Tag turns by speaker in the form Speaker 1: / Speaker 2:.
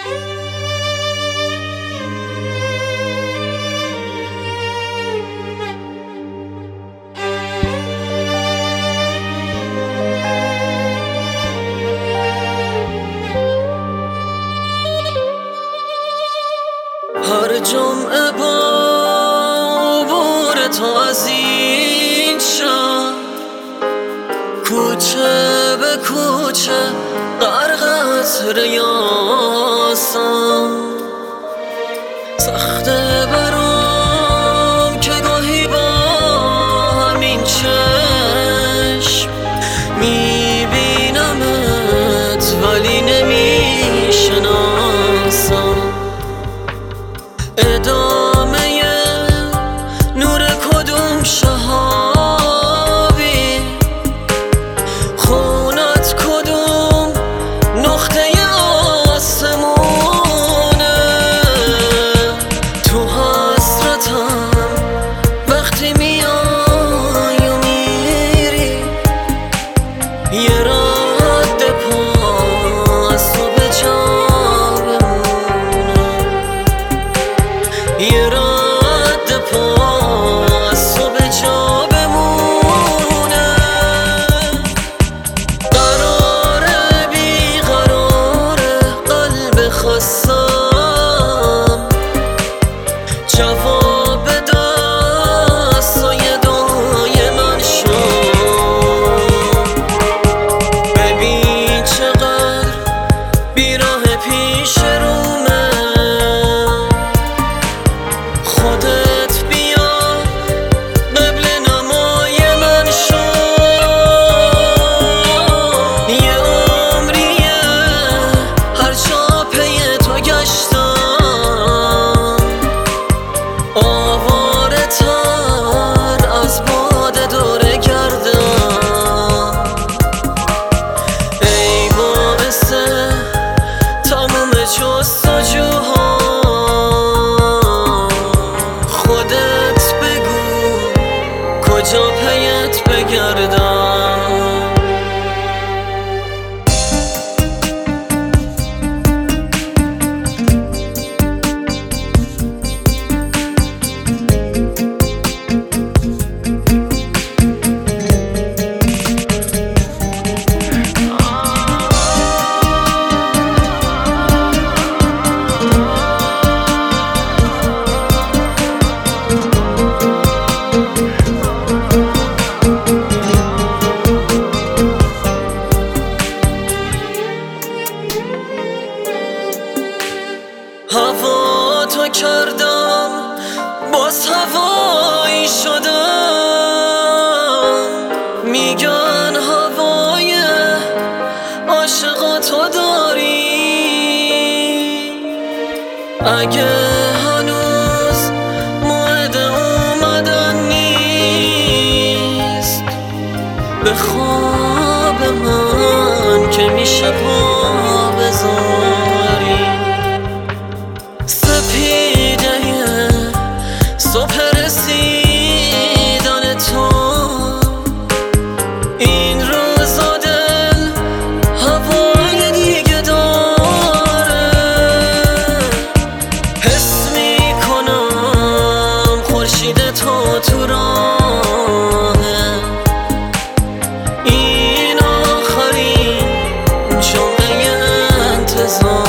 Speaker 1: هر جمعه با عبور تو از این شهر، کوچه به کوچه غرق از ریاسم، سخته برام که گاهی با همین چشم میبینمت ولی نمیشناسم. ادامه نور کدوم شهابی، خونت کدوم نقطه آسمونه، تو حسرتم وقتی میای و میری، یه رد پا از تو به جا بمونه، یه رد پا از تو به جا بمونه. قراره بیقراره قلب خستم، جواب دستای دعای من شد. ببین چقدر بیراه پیش رومه، خودت بیا قبل نمای من شو. یه عمریه هر جا پی تو گشتم، آواره تر از باد دوره گردم. ای باعث تموم جستجوها، خودت بگو کجا پیت بگردم. هوا تو کردم باز هوایی شدم، میگن هوای عاشقا تو داری. اگه هنوز موعد اومدن نیست، به خواب من که میشه پا بذاری. سپیده صبح رسیدن تو، این روزا دل هوای دیگه داره. حس میکنم خورشید تو تو راهه، این آخرین جمعه انتظار.